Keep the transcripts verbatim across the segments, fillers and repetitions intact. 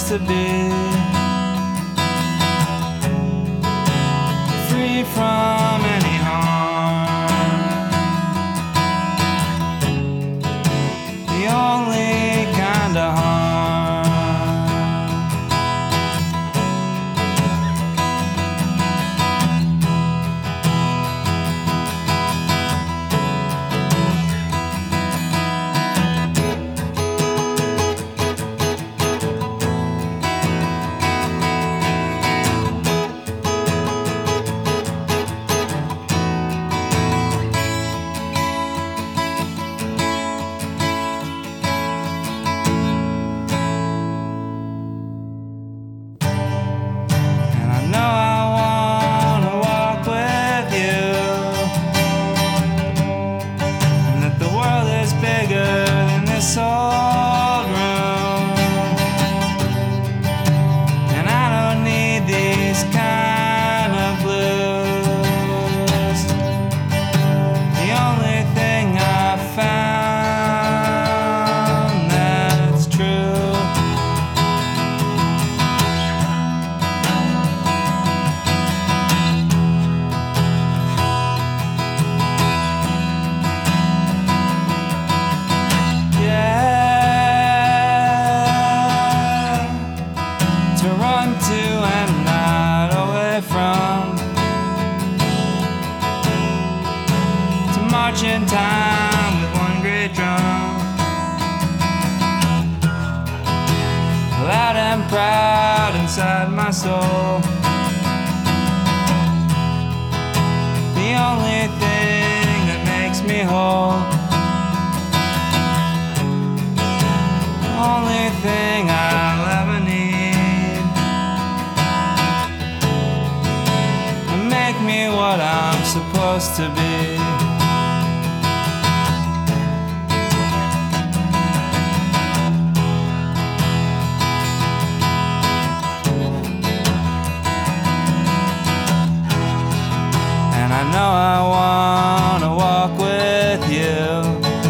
to be, free from any harm. The only kind of harm. This old room, and I don't need these kind of blues. The only thing I found that's true, to and not away from, to march in time with one great drum, loud and proud inside my soul. The only thing that makes me whole, the only thing I'll ever need. Make me what I'm supposed to be. And I know I wanna walk with you,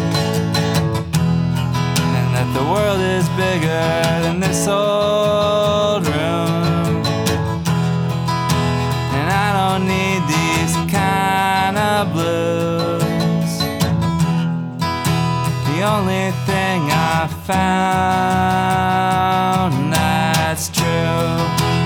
and that the world is bigger than this old room. Need these kind of blues. The only thing I found that's true.